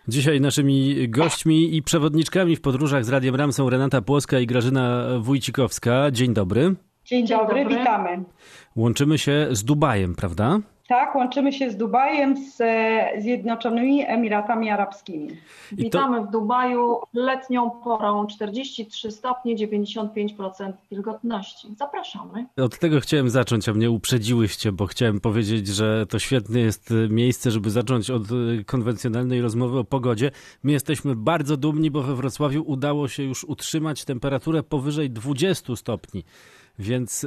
Dzisiaj naszymi gośćmi i przewodniczkami w podróżach z Radiem RAM są Renata Płoska i Grażyna Wójcikowska. Dzień dobry. Dzień dobry, witamy. Łączymy się z Dubajem, prawda? Tak, łączymy się z Dubajem, z Zjednoczonymi Emiratami Arabskimi. Witamy w Dubaju letnią porą, 43 stopnie, 95% wilgotności. Zapraszamy. Od tego chciałem zacząć, a mnie uprzedziłyście, bo chciałem powiedzieć, że to świetne jest miejsce, żeby zacząć od konwencjonalnej rozmowy o pogodzie. My jesteśmy bardzo dumni, bo we Wrocławiu udało się już utrzymać temperaturę powyżej 20 stopni. Więc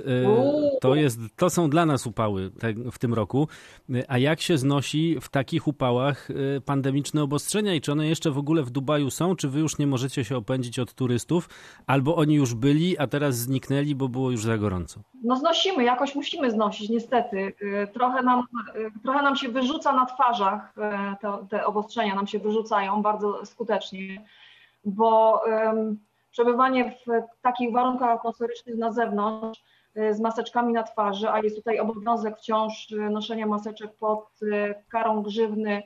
to są dla nas upały w tym roku. A jak się znosi w takich upałach pandemiczne obostrzenia i czy one jeszcze w ogóle w Dubaju są? Czy wy już nie możecie się opędzić od turystów? Albo oni już byli, a teraz zniknęli, bo było już za gorąco? No znosimy, jakoś musimy znosić, niestety. Trochę nam się wyrzuca na twarzach, te obostrzenia nam się wyrzucają bardzo skutecznie, bo przebywanie w takich warunkach atmosferycznych na zewnątrz z maseczkami na twarzy, a jest tutaj obowiązek wciąż noszenia maseczek pod karą grzywny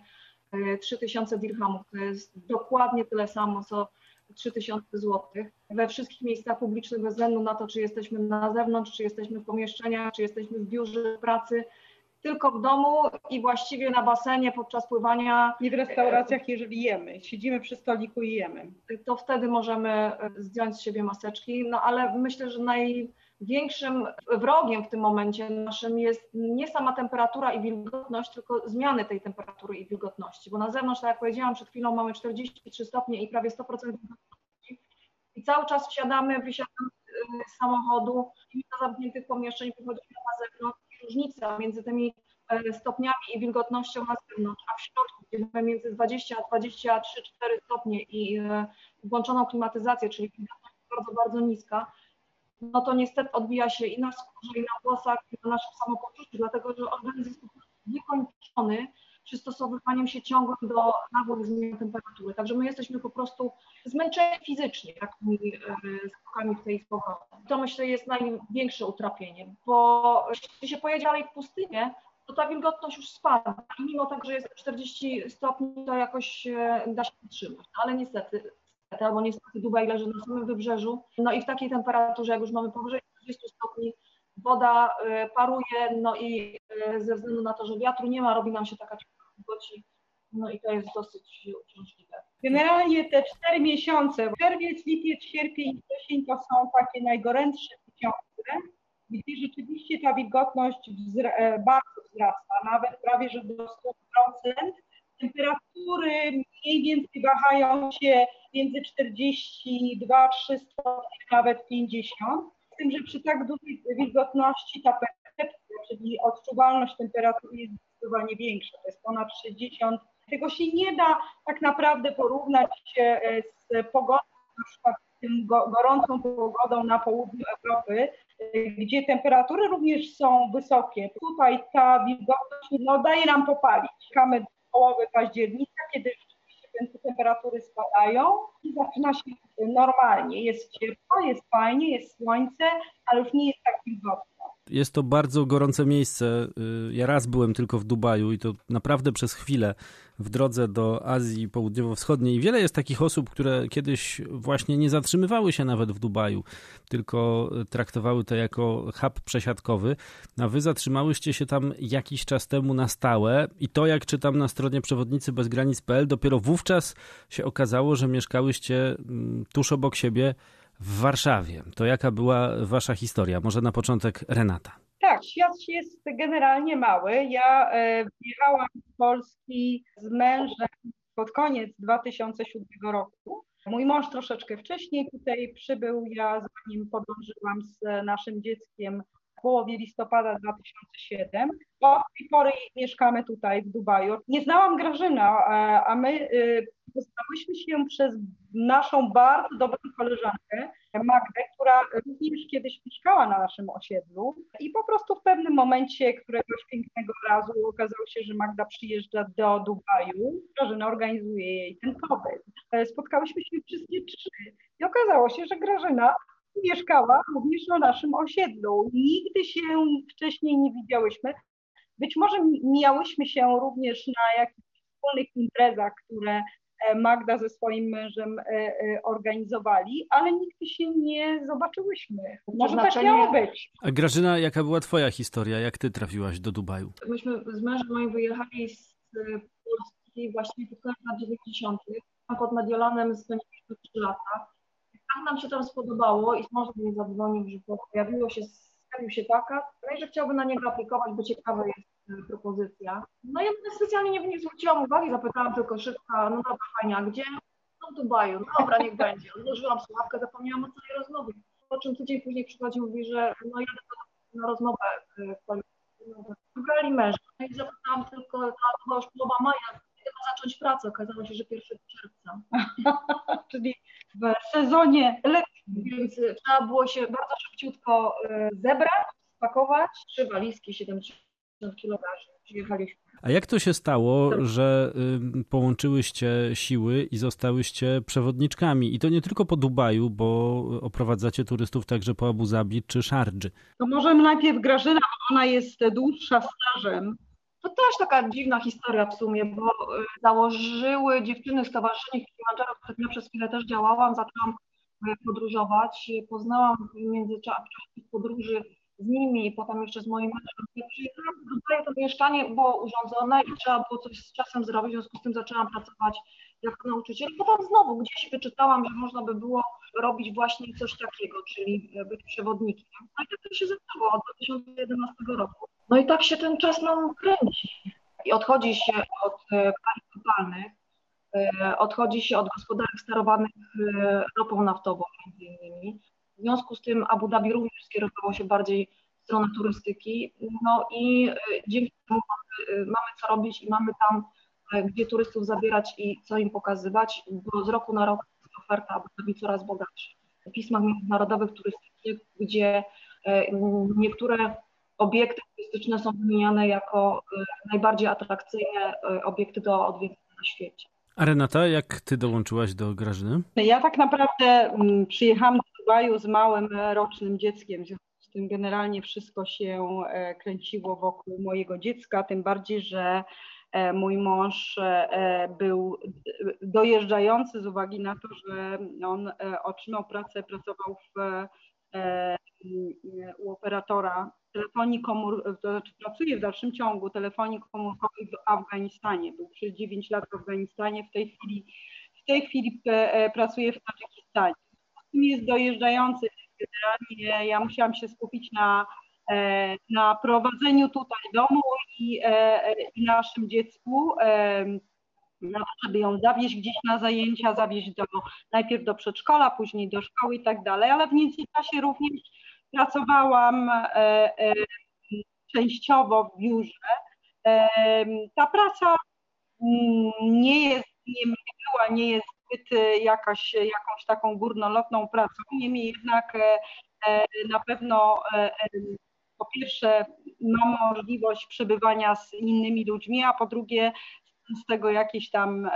3000 dirhamów. To jest dokładnie tyle samo, co 3000 złotych. We wszystkich miejscach publicznych, bez względu na to, czy jesteśmy na zewnątrz, czy jesteśmy w pomieszczeniach, czy jesteśmy w biurze pracy, tylko w domu i właściwie na basenie podczas pływania. I w restauracjach, jeżeli jemy, siedzimy przy stoliku i jemy. To wtedy możemy zdjąć z siebie maseczki, no ale myślę, że największym wrogiem w tym momencie naszym jest nie sama temperatura i wilgotność, tylko zmiany tej temperatury i wilgotności, bo na zewnątrz, tak jak powiedziałam przed chwilą, mamy 43 stopnie i prawie 100% wilgotności i cały czas wysiadamy z samochodu i do zamkniętych pomieszczeń wychodzimy na zewnątrz. Różnica między tymi stopniami i wilgotnością na zewnątrz, a w środku, gdzie mamy między 20 a 23-4 stopnie i włączoną klimatyzację, czyli wilgotność bardzo, bardzo niska, no to niestety odbija się i na skórze, i na włosach, i na naszym samopoczuciu, dlatego że organizm jest po prostu wykończony przystosowywaniem się ciągłym do nagłych zmian temperatury. Także my jesteśmy po prostu zmęczeni fizycznie takimi skokami w tej powrotem. To myślę jest największe utrapienie, bo jeśli się pojedzie dalej w pustynię, to ta wilgotność już spada i mimo tak, że jest 40 stopni, to jakoś da się utrzymać. Ale niestety Dubaj leży na samym wybrzeżu, no i w takiej temperaturze, jak już mamy powyżej 40 stopni, woda paruje, no i ze względu na to, że wiatru nie ma, robi nam się taka wilgoci, no i to jest dosyć uciążliwe. Generalnie te 4 miesiące, czerwiec, lipiec, sierpień i wrzesień to są takie najgorętsze miesiące, gdzie rzeczywiście ta wilgotność bardzo wzrasta, nawet prawie że do 100%. Temperatury mniej więcej wahają się między 42-300, nawet 50. Z tym, że przy tak dużej wilgotności ta percepcja, czyli odczuwalność temperatury jest zdecydowanie większa, to jest ponad 60. Tego się nie da tak naprawdę porównać z pogodą, na przykład tym gorącą pogodą na południu Europy, gdzie temperatury również są wysokie. Tutaj ta wilgotność daje nam popalić. Czekamy do połowy października, kiedy rzeczywiście te temperatury spadają i zaczyna się normalnie. Jest ciepło, jest fajnie, jest słońce, ale już nie jest tak wilgotno. Jest to bardzo gorące miejsce. Ja raz byłem tylko w Dubaju i to naprawdę przez chwilę w drodze do Azji Południowo-Wschodniej. I wiele jest takich osób, które kiedyś właśnie nie zatrzymywały się nawet w Dubaju, tylko traktowały to jako hub przesiadkowy. A wy zatrzymałyście się tam jakiś czas temu na stałe i to, jak czytam na stronie przewodnicybezgranic.pl, dopiero wówczas się okazało, że mieszkałyście tuż obok siebie w Warszawie. To jaka była wasza historia? Może na początek Renata. Tak, świat jest generalnie mały. Ja wjechałam z Polski z mężem pod koniec 2007 roku. Mój mąż troszeczkę wcześniej tutaj przybył. Ja zanim podążyłam z naszym dzieckiem w połowie listopada 2007. Od tej pory mieszkamy tutaj w Dubaju. Nie znałam Grażyny, a my poznałyśmy się przez naszą bardzo dobrą koleżankę Magdę, która również kiedyś mieszkała na naszym osiedlu i po prostu w pewnym momencie któregoś pięknego razu okazało się, że Magda przyjeżdża do Dubaju, Grażyna organizuje jej ten pobyt. Spotkałyśmy się wszystkie trzy i okazało się, że Grażyna mieszkała również na naszym osiedlu. Nigdy się wcześniej nie widziałyśmy. Być może mijałyśmy się również na jakichś wspólnych imprezach, które Magda ze swoim mężem organizowali, ale nigdy się nie zobaczyłyśmy. Może tak miało być. A Grażyna, jaka była twoja historia? Jak ty trafiłaś do Dubaju? Myśmy z mężem moim wyjechali z Polski właściwie pod koniec lat 90. Pod Mediolanem spędziliśmy 3 lata. Tak nam się tam spodobało i mąż mnie zadzwonił, że pojawił się wakat, no i że chciałby na niego aplikować, bo ciekawa jest propozycja. No ja specjalnie nie zwróciłam uwagi, zapytałam tylko szybko, no dobra fajnie, a gdzie? No w Dubaju, no dobra, niech będzie. Odłożyłam słuchawkę, zapomniałam o całej rozmowie. Po czym tydzień później przychodzi i mówi, że no jadę na rozmowę kwalifikacyjną. Wybrali męża. No i zapytałam tylko, to była już połowa maja, kiedy ma zacząć pracę. Okazało się, że 1 czerwca. Czyli w sezonie letnim. Więc trzeba było się bardzo szybciutko zebrać, spakować. 3 walizki, 70 kg przyjechaliśmy. A jak to się stało, że połączyłyście siły i zostałyście przewodniczkami? I to nie tylko po Dubaju, bo oprowadzacie turystów także po Abu Zabi czy Szardży. To może najpierw Grażyna, bo ona jest dłuższa stażem. To też taka dziwna historia w sumie, bo założyły dziewczyny stowarzyszenie Kilimandżaro, w którym ja przez chwilę też działałam, zaczęłam podróżować. Poznałam w międzyczasie podróży z nimi i potem jeszcze z moim mężem. Jak przyjechałam do Dubaju, to mieszkanie było urządzone i trzeba było coś z czasem zrobić, w związku z tym zaczęłam pracować jako nauczyciel. Potem znowu gdzieś wyczytałam, że można by było robić właśnie coś takiego, czyli być przewodnikiem. No i tak to się zaczęło od 2011 roku. No i tak się ten czas nam kręci. I odchodzi się od paliw kopalnych, odchodzi się od gospodarek sterowanych ropą naftową między innymi. W związku z tym Abu Dhabi również skierowało się bardziej w stronę turystyki. No i dzięki temu mamy co robić i mamy tam gdzie turystów zabierać i co im pokazywać, bo z roku na rok oferta Abu Dhabi coraz bogatsza. W pismach międzynarodowych turystycznych, gdzie niektóre obiekty turystyczne są wymieniane jako najbardziej atrakcyjne obiekty do odwiedzenia na świecie. A Renata, jak ty dołączyłaś do Grażyny? Ja tak naprawdę przyjechałam do Dubaju z małym rocznym dzieckiem, w związku z tym generalnie wszystko się kręciło wokół mojego dziecka, tym bardziej, że mój mąż był dojeżdżający z uwagi na to, że on otrzymał pracę, pracował u operatora telefonii komórkowej, to znaczy pracuje w dalszym ciągu telefonii komórkowej w Afganistanie. Był przez 9 lat w Afganistanie, w tej chwili pracuje w Tadżykistanie. Jest dojeżdżający, generalnie ja musiałam się skupić na prowadzeniu tutaj domu i naszym dziecku, na to, żeby ją zawieźć gdzieś na zajęcia, zawieźć najpierw do przedszkola, później do szkoły i tak dalej, ale w międzyczasie również pracowałam częściowo w biurze. Ta praca nie jest zbyt jakąś taką górnolotną pracą, niemniej jednak na pewno po pierwsze mam możliwość przebywania z innymi ludźmi, a po drugie z tego jakieś tam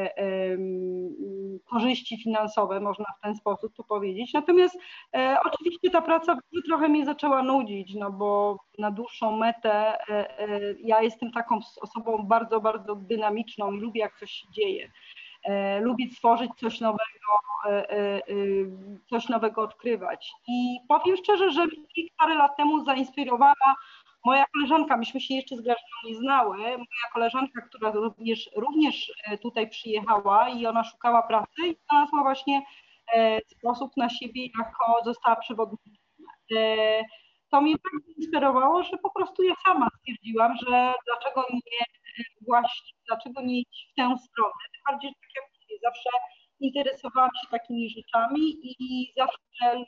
korzyści finansowe, można w ten sposób to powiedzieć. Natomiast oczywiście ta praca trochę mnie zaczęła nudzić, no bo na dłuższą metę ja jestem taką osobą bardzo, bardzo dynamiczną i lubię, jak coś się dzieje. Lubię tworzyć coś nowego odkrywać. I powiem szczerze, że mnie parę lat temu zainspirowała moja koleżanka, myśmy się jeszcze z Grażyną nie znały, moja koleżanka, która również tutaj przyjechała i ona szukała pracy i znalazła właśnie sposób na siebie, jako została przewodnikiem. To mnie tak inspirowało, że po prostu ja sama stwierdziłam, że dlaczego nie iść w tę stronę. Tym bardziej, że tak jak mówię, zawsze interesowałam się takimi rzeczami i zawsze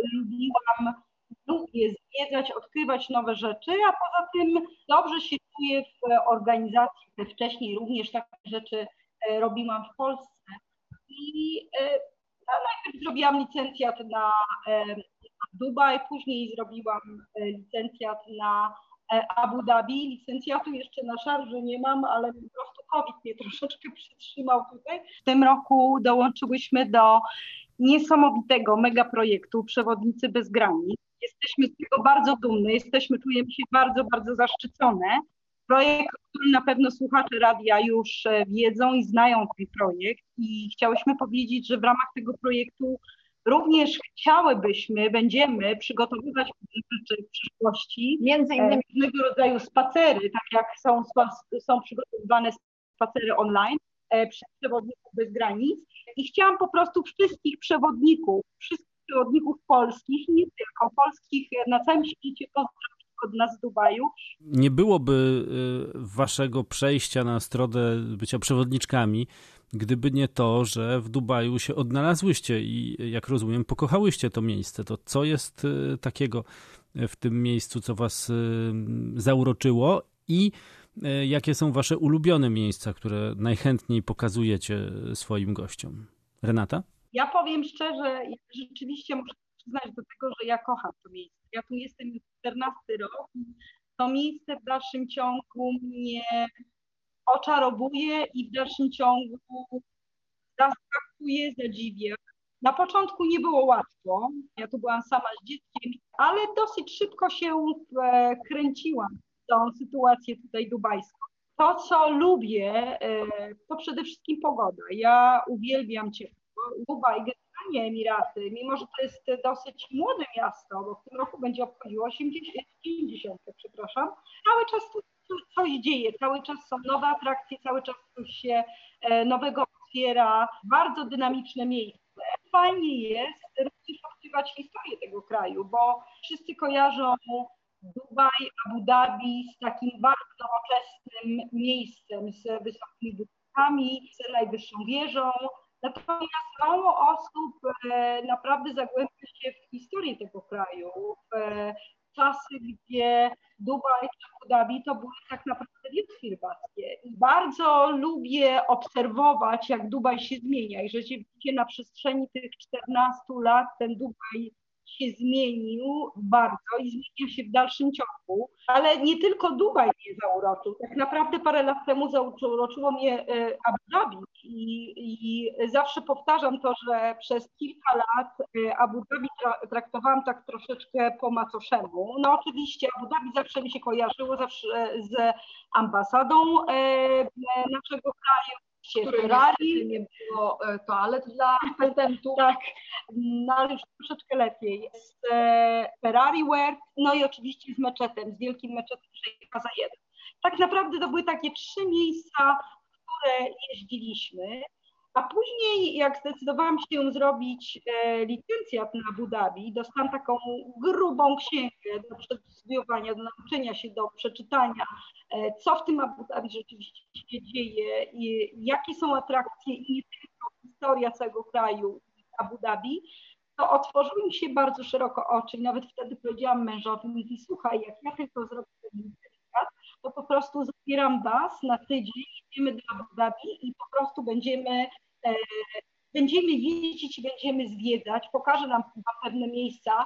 lubię zwiedzać, odkrywać nowe rzeczy, a poza tym dobrze się czuję w organizacji. Wcześniej również takie rzeczy robiłam w Polsce. I najpierw zrobiłam licencjat na Dubaj, później zrobiłam licencjat na Abu Dhabi. Licencjatu jeszcze na Szardży nie mam, ale po prostu COVID mnie troszeczkę przytrzymał tutaj. W tym roku dołączyłyśmy do niesamowitego megaprojektu Przewodnicy bez granic. Jesteśmy z tego bardzo dumne, czujemy się bardzo, bardzo zaszczycone. Projekt, o którym na pewno słuchacze radia już wiedzą i znają ten projekt i chciałyśmy powiedzieć, że w ramach tego projektu również będziemy przygotowywać rzeczy w przyszłości, Między innymi różnego rodzaju spacery, tak jak są przygotowywane spacery online przez Przewodników Bez Granic i chciałam po prostu wszystkich przewodników polskich, nie tylko polskich, na całym świecie pozdrowić od nas z Dubaju. Nie byłoby waszego przejścia na stronę bycia przewodniczkami, gdyby nie to, że w Dubaju się odnalazłyście i jak rozumiem, pokochałyście to miejsce. To co jest takiego w tym miejscu, co was zauroczyło i jakie są wasze ulubione miejsca, które najchętniej pokazujecie swoim gościom? Renata? Ja powiem szczerze, ja rzeczywiście muszę przyznać do tego, że ja kocham to miejsce. Ja tu jestem już 14 rok i to miejsce w dalszym ciągu mnie oczarowuje i w dalszym ciągu zaskakuje, zadziwia. Na początku nie było łatwo, ja tu byłam sama z dzieckiem, ale dosyć szybko się wkręciłam w tą sytuację tutaj dubajską. To, co lubię, to przede wszystkim pogoda. Ja uwielbiam ciepło. Dubaj, generalnie Emiraty, mimo że to jest dosyć młode miasto, bo w tym roku będzie obchodziło 80, przepraszam, cały czas tu coś dzieje, cały czas są nowe atrakcje, cały czas coś się nowego otwiera, bardzo dynamiczne miejsce. Fajnie jest również odkrywać historię tego kraju, bo wszyscy kojarzą Dubaj, Abu Dhabi z takim bardzo nowoczesnym miejscem, z wysokimi budynkami, z najwyższą wieżą. Natomiast mało osób naprawdę zagłębia się w historię tego kraju, w czasy, gdzie Dubaj czy Abu Dhabi to były tak naprawdę wielkie rybackie. I bardzo lubię obserwować, jak Dubaj się zmienia i rzeczywiście na przestrzeni tych 14 lat ten Dubaj się zmienił bardzo i zmienia się w dalszym ciągu, ale nie tylko Dubaj mnie zauroczył. Tak naprawdę parę lat temu zauroczyło mnie Abu Dhabi i zawsze powtarzam to, że przez kilka lat Abu Dhabi traktowałam tak troszeczkę po macoszemu. No oczywiście Abu Dhabi zawsze mi się kojarzyło z ambasadą naszego kraju, Ferrari. Nie było toalet dla petentów. Tak, no ale już troszeczkę lepiej. Z Ferrari World, no i oczywiście z meczetem, z wielkim meczetem Szejka Zayeda. Tak naprawdę to były takie 3 miejsca, w które jeździliśmy. A później, jak zdecydowałam się zrobić licencjat na Abu Dhabi, dostałam taką grubą księgę do przestudiowania, do nauczenia się, do przeczytania, co w tym Abu Dhabi rzeczywiście się dzieje, i jakie są atrakcje i nie tylko historia całego kraju Abu Dhabi, to otworzyły mi się bardzo szeroko oczy i nawet wtedy powiedziałam mężowi, mówi, słuchaj, jak ja tylko zrobię ten licencjat, to po prostu zabieram was na tydzień, idziemy do Abu Dhabi i po prostu będziemy jeździć i będziemy zwiedzać, pokażę nam pewne miejsca,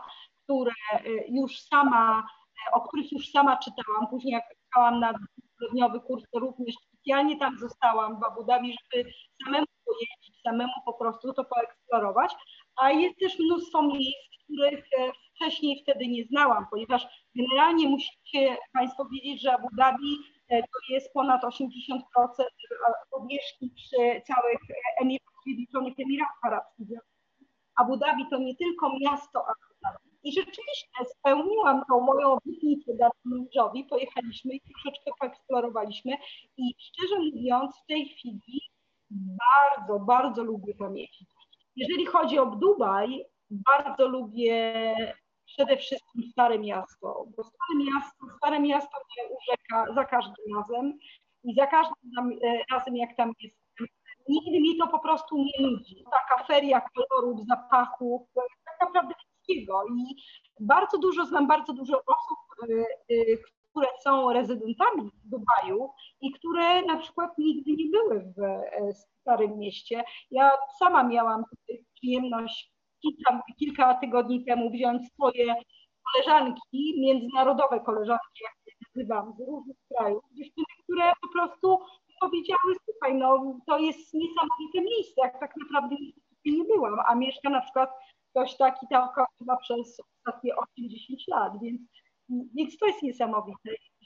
o których już sama czytałam. Później jak jechałam na 2-tygodniowy kurs, to również specjalnie tam zostałam w Abu Dhabi, żeby samemu pojeździć, samemu po prostu to poeksplorować. A jest też mnóstwo miejsc, których wcześniej wtedy nie znałam, ponieważ generalnie musicie Państwo wiedzieć, że Abu Dhabi to jest ponad 80% powierzchni przy całych Zjednoczonych Emiratach Arabskich. Abu Dhabi to nie tylko miasto Abu Dhabi. I rzeczywiście spełniłam tą moją obietnicę dać mężowi, pojechaliśmy i troszeczkę poeksplorowaliśmy i szczerze mówiąc w tej chwili bardzo, bardzo lubię to miejsce. Jeżeli chodzi o Dubaj, bardzo lubię przede wszystkim Stare Miasto, bo Stare Miasto mnie urzeka za każdym razem i za każdym razem jak tam jestem, nigdy mi to po prostu nie nudzi. Taka feria kolorów, zapachów, tak naprawdę wszystkiego i znam bardzo dużo osób, które są rezydentami w Dubaju i które na przykład nigdy nie były w Starym Mieście. Ja sama miałam przyjemność kilka tygodni temu wziąć swoje koleżanki, międzynarodowe koleżanki, jak je nazywam, z różnych krajów, dziewczyny, które po prostu powiedziały, słuchaj, no to jest niesamowite miejsce, jak tak naprawdę nie byłam, a mieszka na przykład ktoś taki tam chyba przez ostatnie 8-10 lat, więc to jest niesamowite.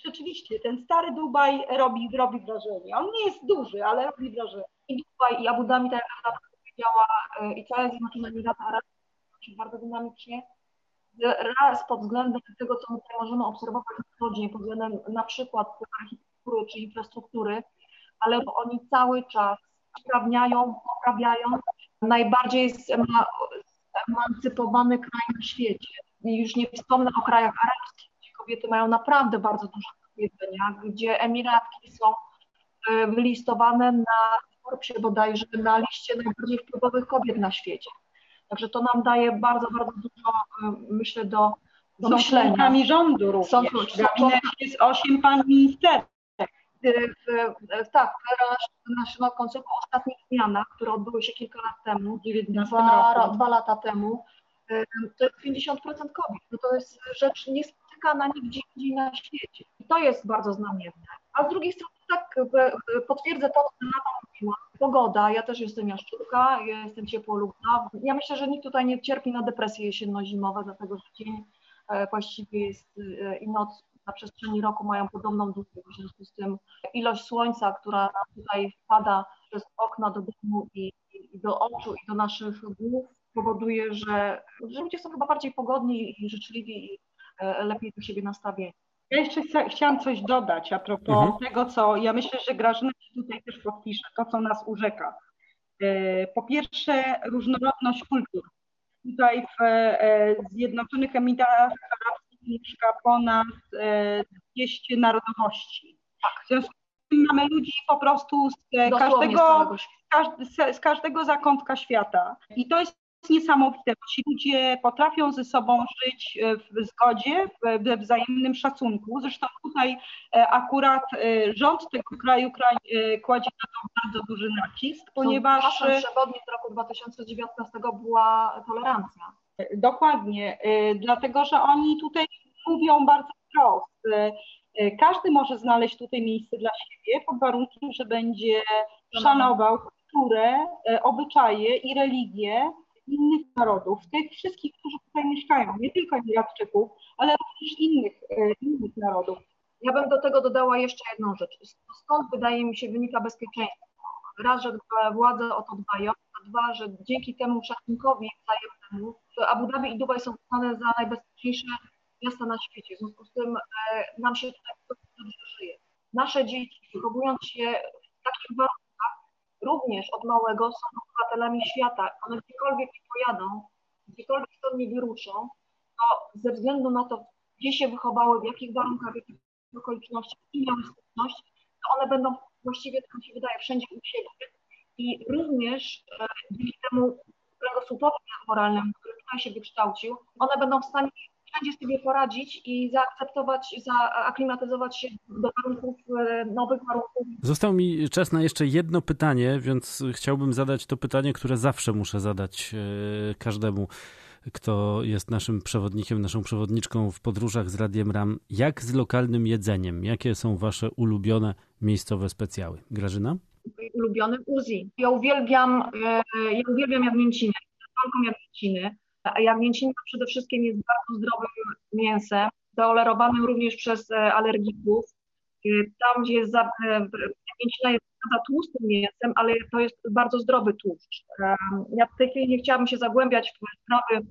Rzeczywiście, ten stary Dubaj robi wrażenie. On nie jest duży, ale robi wrażenie. I Dubaj, i Abu Dhabi, tak jak Agata powiedziała, i całe Zjednoczone Emiraty Arabskie się bardzo dynamicznie. Raz pod względem tego, co my tutaj możemy obserwować na co dzień, pod względem na przykład architektury czy infrastruktury, ale oni cały czas usprawniają, poprawiają najbardziej emancypowany kraj na świecie. I już nie wspomnę o krajach arabskich, gdzie kobiety mają naprawdę bardzo dużo do powiedzenia, gdzie Emiratki są wylistowane na Forbesie bodajże na liście najbardziej wpływowych kobiet na świecie. Także to nam daje bardzo, bardzo dużo, myślę, do myślenia. Są członkami rządu również. W gabinecie jest 8 pan ministerów. Tak, w naszym końcu po ostatnich zmianach, które odbyły się kilka lat temu, 2 lata temu, to jest 50% kobiet. No to jest rzecz niespotykana nigdzie indziej na świecie. I to jest bardzo znamienne. A z drugiej strony tak potwierdzę to, co Renata mówiła. Pogoda, ja też jestem jaszczurka, ja jestem ciepłolubna. Ja myślę, że nikt tutaj nie cierpi na depresje jesienno-zimowe, dlatego że dzień właściwie jest i noc na przestrzeni roku mają podobną długość. W związku z tym ilość słońca, która tutaj wpada przez okna do domu i do oczu i do naszych głów powoduje, że ludzie są chyba bardziej pogodni i życzliwi i lepiej do siebie nastawieni. Ja jeszcze chciałam coś dodać a propos tego, co ja myślę, że Grażyna się tutaj też podpisze, to co nas urzeka. Po pierwsze różnorodność kultur. Tutaj w Zjednoczonych Emiratach Arabskich mieszka ponad 200 narodowości. W związku z tym mamy ludzi po prostu z każdego zakątka świata. I to jest niesamowite, bo ci ludzie potrafią ze sobą żyć w zgodzie, we wzajemnym szacunku. Zresztą tutaj akurat rząd tego kraju kładzie na to bardzo duży nacisk, ponieważ hasłem przewodnim z roku 2019 była tolerancja. Dokładnie, dlatego że oni tutaj mówią bardzo wprost. Każdy może znaleźć tutaj miejsce dla siebie pod warunkiem, że będzie szanował kulturę, obyczaje i religię innych narodów, tych wszystkich, którzy tutaj mieszkają, nie tylko Emiratczyków, ale również innych narodów. Ja bym do tego dodała jeszcze jedną rzecz. Skąd wydaje mi się wynika bezpieczeństwo? Raz, że władze o to dbają, a dwa, że dzięki temu szacunkowi wzajemnemu Abu Dhabi i Dubaj są uznane za najbezpieczniejsze miasta na świecie. W związku z tym nam się tutaj dobrze żyje. Nasze dzieci, wychowując się w takich warunkach, również od małego są obywatelami świata. One gdziekolwiek nie pojadą, gdziekolwiek stąd nie wyruszą, to ze względu na to, gdzie się wychowały, w jakich warunkach, w jakich okolicznościach i miały styczność, to one będą właściwie, tak mi się wydaje, wszędzie u siebie. I również dzięki temu kręgosłupowi moralnemu, który tutaj się wykształcił, one będą w stanie wszędzie sobie poradzić i zaakceptować, zaaklimatyzować się do warunków, nowych warunków. Został mi czas na jeszcze jedno pytanie, więc chciałbym zadać to pytanie, które zawsze muszę zadać każdemu, kto jest naszym przewodnikiem, naszą przewodniczką w podróżach z Radiem RAM. Jak z lokalnym jedzeniem? Jakie są wasze ulubione miejscowe specjały? Grażyna? Ulubiony Uzi. Ja uwielbiam jagnięcinę. Falką jagnięciny. A jagnięcina przede wszystkim jest bardzo zdrowym mięsem, tolerowanym również przez alergików. Tam, gdzie jest jagnięcina jest za tłustym mięsem, ale to jest bardzo zdrowy tłuszcz. Ja w tej chwili nie chciałabym się zagłębiać w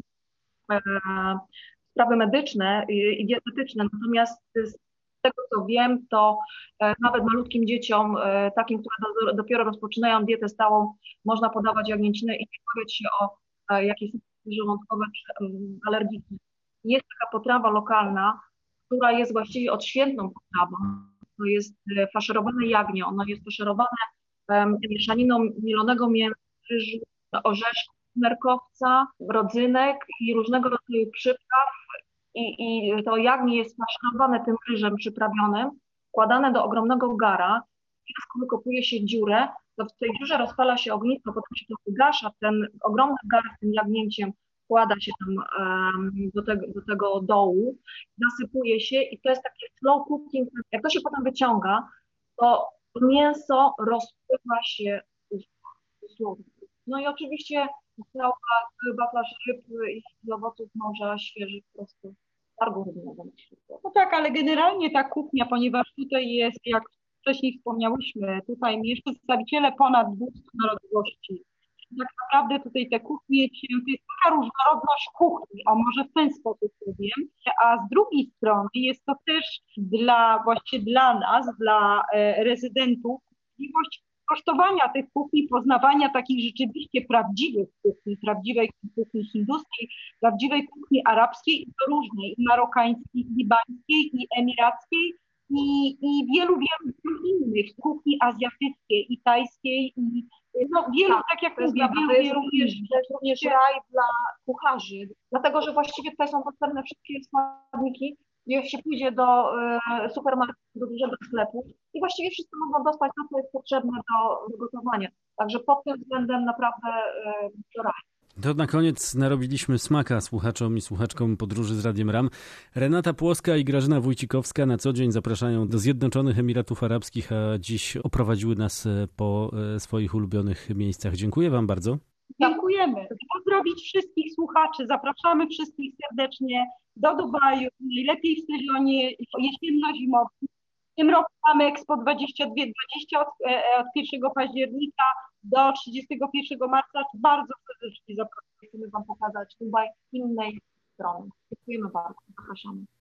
sprawy medyczne i dietetyczne, natomiast z tego, co wiem, to nawet malutkim dzieciom, takim, które dopiero rozpoczynają dietę stałą, można podawać jagnięcinę i nie obawiać się o jakieś żołądkowe czy alergiki. Jest taka potrawa lokalna, która jest właściwie odświętną potrawą. To jest faszerowane jagnię. Ono jest faszerowane mieszaniną mielonego mięsa, ryżu, orzeszków, nerkowca, rodzynek i różnego rodzaju przypraw. I to jagnię jest faszerowane tym ryżem przyprawionym, wkładane do ogromnego gara. I wykopuje się dziurę, to w tej dziurze rozpala się ognisko, potem się to wygasza, ten ogromny gar z tym jagnięciem wkłada się tam do tego dołu, nasypuje się i to jest takie slow cooking. Jak to się potem wyciąga, to mięso rozpływa się dosłownie. No i oczywiście cała wachlarz ryb i owoców morza świeżych po prostu targu rybnego. No tak, ale generalnie ta kuchnia, ponieważ tutaj jest, jak wcześniej wspomniałyśmy, tutaj mieszkają przedstawiciele ponad 200 narodowości. Tak naprawdę tutaj te kuchnie, to jest taka różnorodność kuchni, o może w ten sposób powiem, a z drugiej strony jest to też właśnie dla nas, dla rezydentów, możliwość kosztowania tych kuchni, poznawania takich rzeczywiście prawdziwych kuchni, prawdziwej kuchni hinduskiej, prawdziwej kuchni arabskiej i to różnej, i marokańskiej, i libańskiej, i emirackiej, i wielu innych, kuchni azjatyckiej, i tajskiej, i wielu, tak jak mówię, wielu innych. To jest również raj dla kucharzy, dlatego że właściwie tutaj są dostępne wszystkie składniki, gdzie się pójdzie do supermarketu, do dużego sklepu i właściwie wszystko można dostać to, co jest potrzebne do gotowania. Także pod tym względem naprawdę to raj. To na koniec narobiliśmy smaka słuchaczom i słuchaczkom podróży z Radiem RAM. Renata Płoska i Grażyna Wójcikowska na co dzień zapraszają do Zjednoczonych Emiratów Arabskich, a dziś oprowadziły nas po swoich ulubionych miejscach. Dziękuję wam bardzo. Dziękujemy. Pozdrowić wszystkich słuchaczy. Zapraszamy wszystkich serdecznie do Dubaju, najlepiej w sezonie jesienno-zimowym. W tym roku mamy Expo 2220 od 1 października do 31 marca. Bardzo serdecznie zapraszamy. Chcemy wam pokazać Dubaj z innej strony. Dziękujemy bardzo. Zapraszamy.